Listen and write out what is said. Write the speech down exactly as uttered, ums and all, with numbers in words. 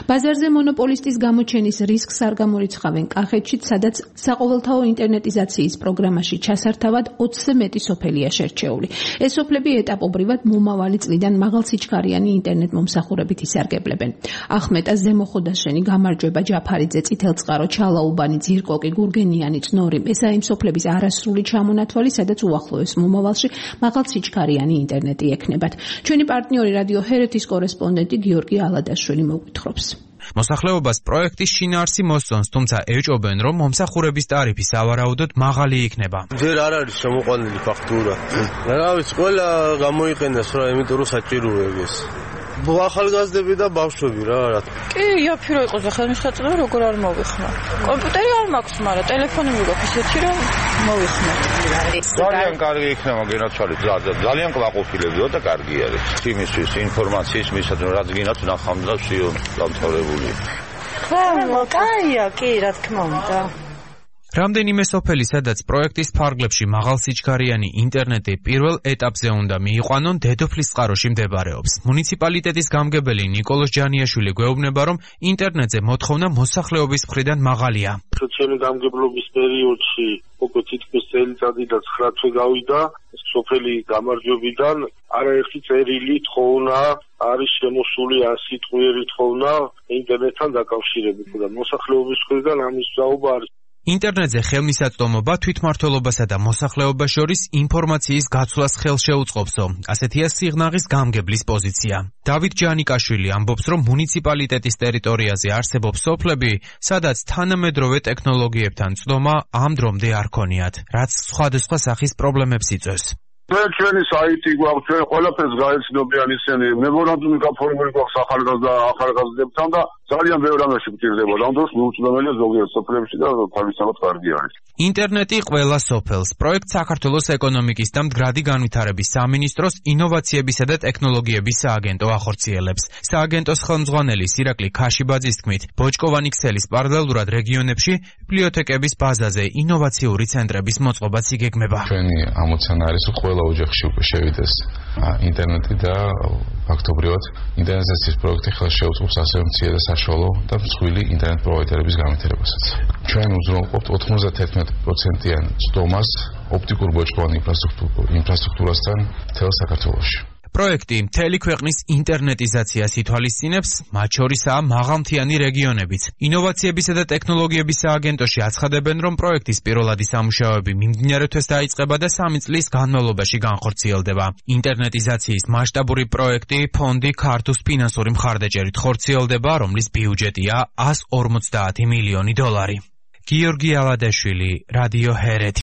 ბაზარზე მონოპოლისტის გამოჩენის რისკს არ გამორიცხავენ კახეთში, სადაც საყოველთაო ინტერნეტიზაციის პროგრამაში ჩასართავად ოცზე მეტი სოფელია შერჩეული. ეს სოფლები ეტაპობრივად მომავალი წლიდან მაღალსიჩქარიანი ინტერნეტ მომსახურებით ისარგებლებენ. ახმეტა, ზემოხოდაშენი, გამარჯვება, ჯაფარიძე, წითელწყარო, ჩალაუბანი, ძირკოკი, გურგენიანი, წნორი, ესაა იმ სოფლების არასრული ჩამონათვალი, სადაც უახლოეს მომავალში მაღალსიჩქარიანი ინტერნეტი ექნებათ. ჩვენი პარტნიორი რადიო ჰერეთის კორესპონდენტი გიორგი ალადაშვილი მოგვითხრობს. მოსახლეობას პროექტის შინაარსი მოსწონს, თუმცა ეჭობენ, რომ მომსახურების ტარიფი სავარაუდოდ მაღალი იქნება. ჯერ არ არის შემოყვანილი ფაქტურა. რა ვიცი, ყველა გამოიყენოს რა, იმიტომ რომ საჭიროა ეს. ახალგაზრდები და ბავშვები რა რა. კი, იაფირო იყოს ხელმისაწვდომი, როგორ არ მოვიხმო. კომპიუტერი არ მაქვს, მაგრამ ტელეფონი მიგოქვს ისეთი, რომ მოვიხმო. ძალიან კარგი იქნება გენაცვალეთ, ძალიან კმაყოფილებიო და კარგი არის. იმისთვის ინფორმაციის მისაწვდომი, რაც გინდათ ნახავდა სიო დამთავრებული. ხო, კაია, კი, რა თქმა უნდა. რამდენიმე სოფელი, სადაც პროექტის ფარგლებში მაღალსიჩქარიანი ინტერნეტი პირველ ეტაპზე უნდა მიიყვანონ, დედოფლისწყაროში მდებარეობს. მუნიციპალიტეტის გამგებელი ნიკოლოზ ჯანიაშვილი გვეუბნება, რომ ინტერნეტზე მოთხოვნა მოსახლეობის მხრიდან მაღალია. ჩვენი გამგებლობის პერიოდში უკვე თითქმის წელიწადი და ცხრა თვე გავიდა სოფელი გამარჯვებიდან არაერთი წერილი თხოვნა არის შემოსული ან სიტყვიერი თხოვნა ინტერნეტთან დაკავშირებით და მოსახლეობის მხრიდან ამის სწაობა არის. ინტერნეტზე ხელმისაწვდომობა თვითმმართველობასა და მოსახლეობას შორის ინფორმაციის გაცვლას ხელს შეუწყობსო. ასეთია სიღნაღის გამგებლის პოზიცია. დავით ჯანიკაშვილი ამბობს, რომ მუნიციპალიტეტის ტერიტორიაზე არსებობს სოფლები, სადაც თანამედროვე ტექნოლოგიებთან წვდომა ამ დრომდე არ ქონიათ, რაც სხვადასხვა სახის პრობლემებს იწვევს. ჩვენი საიტი გვაქვს, ჩვენ ყველაფერს გაეცნობიან ისინი, მემორანდუმი გაფორმებული გვაქვს ახალგაზრდა ახალგაზრდებთან და ძალიან ბევრ რამეში გვჭირდება. ამ დროს მიუწვდომელია ზოგიერთ სოფლებში და თავისთავად კარგი არის. ინტერნეტი ყველა სოფელს. პროექტ საქართველოს ეკონომიკის და მდგრადი განვითარების სამინისტროს ინოვაციებისა და ტექნოლოგიების სააგენტო ახორციელებს. სააგენტოს ხელმძღვანელი ირაკლი ქაშიბაძის თქმით, ბოჭკოვანი ქსელის პარალელურად რეგიონებში ბიბლიოთეკების ბაზაზე ინოვაციური ცენტრების მოწყობაც იგეგმება. ჩვენი ამოცანა არის, რომ ყველა ოჯახში უკვე შევიდეს ინტერნეტი და ფაქტობრივად ინტერნეტიზაციის პროექტი ხელს შეუწყობს ასევე მცირე და საშუალო და მსხვილი ინტერნეტ პროვაიდერების განვითარებასაც. ჩვენ უზრუნველყოფთ ოთხმოცდათერთმეტ პროცენტიან წვდომას ოპტიკურ ბოჭკოვანი ინფრასტრუქტურასთან მთელ საქართველოში. პროექტი მთელი ქვეყნის ინტერნეტიზაციას ითვალისწინებს, მათ შორისაა მაღალმთიანი რეგიონებიც. ინოვაციებისა და ტექნოლოგიების სააგენტოში აცხადებენ, რომ პროექტის პირველადი სამუშაოები მიმდინარე თვეს დაიწყება და სამი წლის განმავლობაში განხორციელდება. ინტერნეტიზაციის მასშტაბური პროექტი ფონდი ქართუს ფინანსური მხარდაჭერით ხორციელდება, რომლის ბიუჯეტია ას ორმოცდაათი მილიონი დოლარი. გიორგი ალადაშვილი, რადიო ჰერეთი.